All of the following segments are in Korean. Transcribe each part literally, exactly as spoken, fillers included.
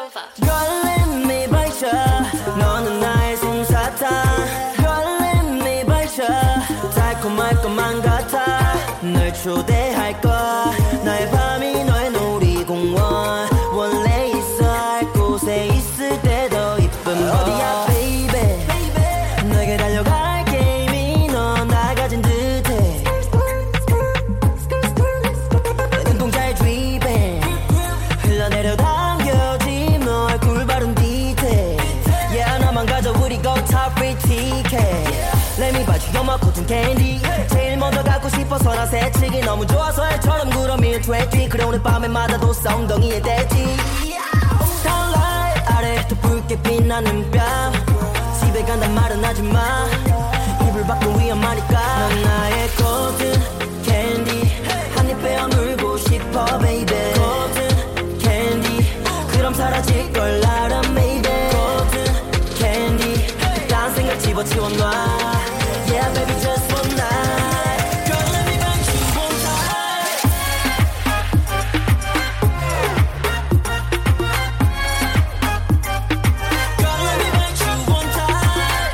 해봐봐. Girl let me bite ya. 너는 나의 솜사탕. Girl let me bite ya. 달콤할 것만 같아. 널 초대할 거야. 나의 밤이 너의 놀이공원. 원래 있어야 할 곳에 있을 때 더 이쁜 어디야 baby. 너에게 달려갈게. 이미 넌 날 가진 듯해. 눈동자에 driping 흘러내려 당겨진 너의 꿀 바른 디테일. Yeah 나만 가져 우리 go top free ticket. Let me buy you you're my cotton candy. 제일 먼저 갖고 싶어서 나 새치기 너무 좋아서 해처럼 구름 일트웨티. 그래 오늘 밤에마다 도 엉덩이에 대지. Starlight 아래 더 붉게 빛나는 뺨. 집에 간단 말은 하지마. 이불 밖은 위험하니까. 넌 나의 cotton candy. 한입 빼어 물고 싶어 baby. cotton candy. 그럼 사라질걸 알아 maybe. cotton candy. 딴 생각 집어치워놔. Yeah baby just one night. Girl let me bite you one time. Girl let me bite you one time.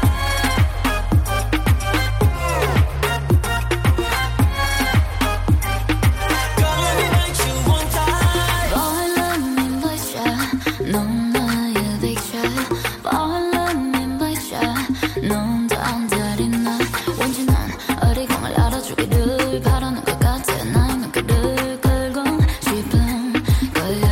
Girl let me bite you one time. Boy let me bite ya. 넌 나의 addiction. Boy let me bite ya. 넌 다음 달인 날 왠지 난 어리광을 알아주기를 바라는 것 같아. 나의 눈길을 끌고 싶은 거야.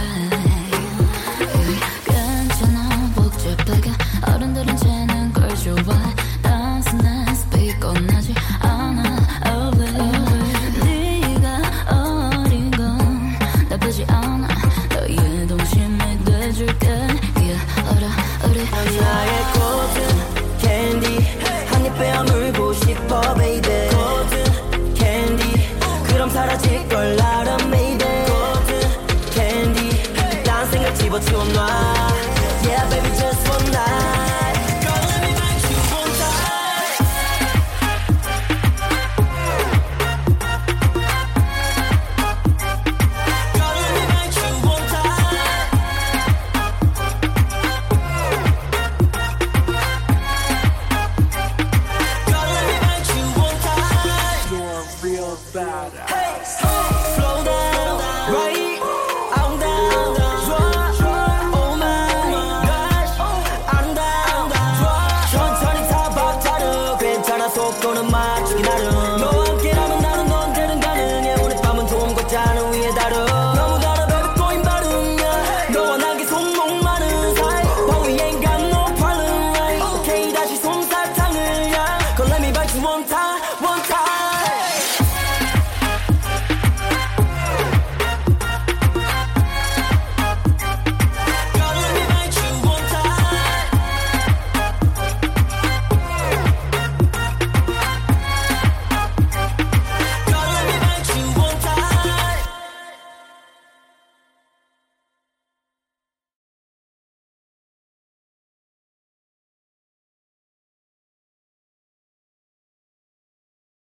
괜찮아 복잡하게 어른들은 쟤는 걸 좋아해. 단순한 스피커 나지 않아. Oh baby 네가 어린 건 나쁘지 않아. 너의 동심이 돼줄게. 기어오라 우리 나의 cotton candy. 한입 빼어 물고 싶어 baby. cotton candy. 그럼 사라질걸 알아 maybe. cotton candy. 딴 생각 집어치워놔.